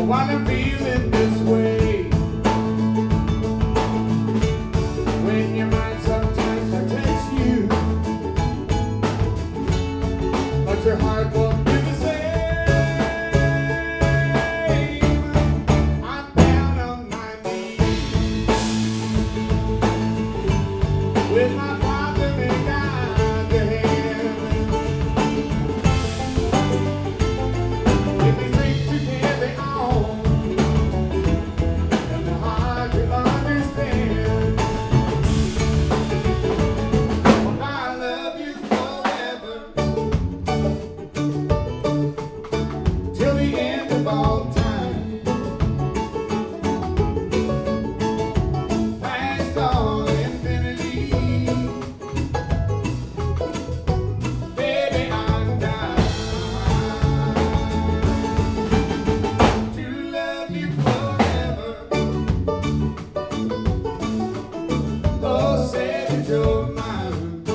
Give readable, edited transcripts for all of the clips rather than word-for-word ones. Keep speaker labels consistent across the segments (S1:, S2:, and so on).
S1: While I'm feeling this way, when your mind sometimes protects you, but your heart won't do the same. I'm down on my knees with my problem in God's hand. Give me strength to carry on. Till the end of all time, past all infinity, baby, I'm down to love you forever. Oh, say that you're mine,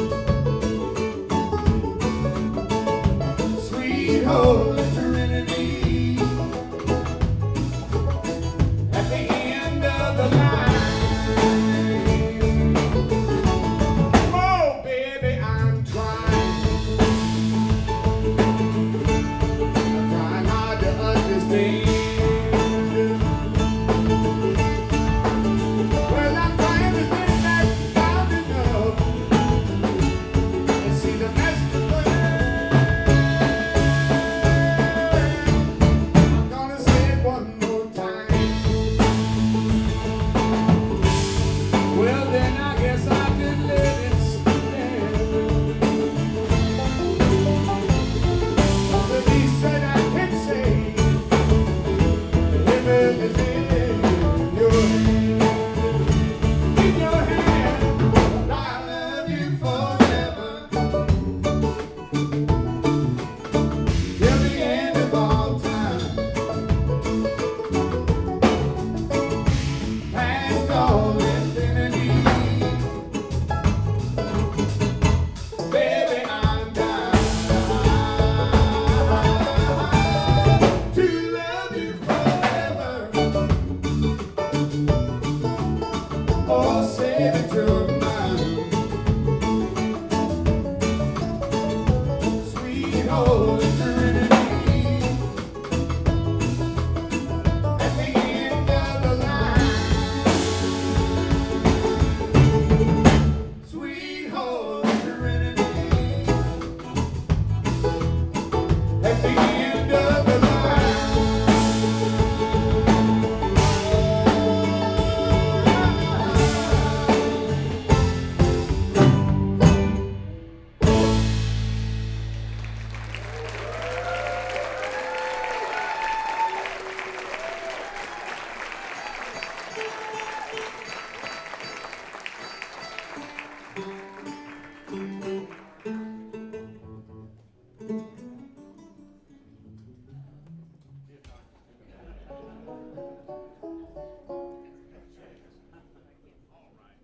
S1: sweet Holy Trinity. At the end of the line, oh baby, I'm trying hard to understand. Well, I'm trying to stay back down enough and see the master plan. I'm gonna say it one more time. Well, then I guess I can let it stand. The least that I can say, heaven is in your hand. In your hand, I love you forever. Till the end of all time, past all infinity, baby, I'm down to love you forever. Oh, say that you're mine, sweet Holy Trinity. At the end of the line, sweet Holy Trinity. At the end of the line.